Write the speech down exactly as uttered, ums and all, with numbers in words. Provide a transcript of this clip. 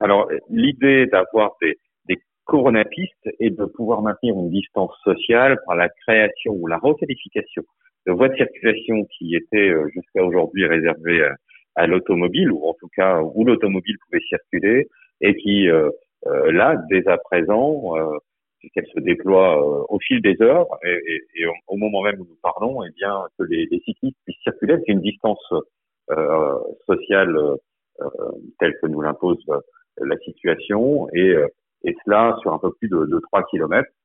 Alors, l'idée d'avoir des, des coronapistes est de pouvoir maintenir une distance sociale par la création ou la requalification de voies de circulation qui étaient euh, jusqu'à aujourd'hui réservées à, à l'automobile, ou en tout cas où l'automobile pouvait circuler, et qui, euh, euh, là, dès à présent, euh, qu'elle se déploie euh, au fil des heures, et, et, et au, au moment même où nous parlons, eh bien, que les, les cyclistes puissent circuler avec une distance euh, sociale euh, telle que nous l'impose la situation, et, et cela sur un peu plus de, de trois kilomètres.